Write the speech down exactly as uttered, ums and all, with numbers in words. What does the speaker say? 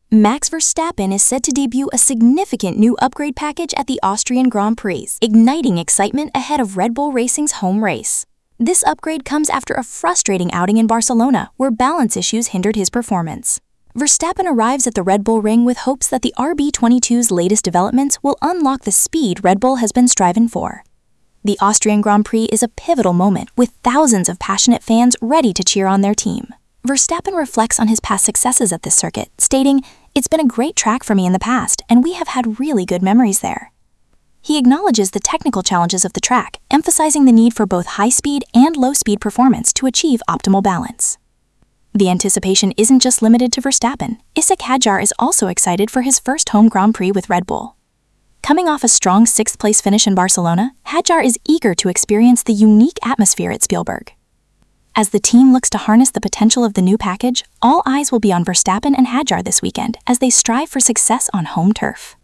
Max Verstappen is set to debut a significant new upgrade package at the Austrian Grand Prix, igniting excitement ahead of Red Bull Racing's home race. This upgrade comes after a frustrating outing in Barcelona, where balance issues hindered his performance. Verstappen arrives at the Red Bull Ring with hopes that the R B twenty-two's latest developments will unlock the speed Red Bull has been striving for. The Austrian Grand Prix is a pivotal moment, with thousands of passionate fans ready to cheer on their team. Verstappen reflects on his past successes at this circuit, stating, "It's been a great track for me in the past, and we have had really good memories there." He acknowledges the technical challenges of the track, emphasizing the need for both high-speed and low-speed performance to achieve optimal balance. The anticipation isn't just limited to Verstappen. Ishaq Hadjar is also excited for his first home Grand Prix with Red Bull. Coming off a strong sixth-place finish in Barcelona, Hadjar is eager to experience the unique atmosphere at Spielberg. As the team looks to harness the potential of the new package, all eyes will be on Verstappen and Hadjar this weekend as they strive for success on home turf.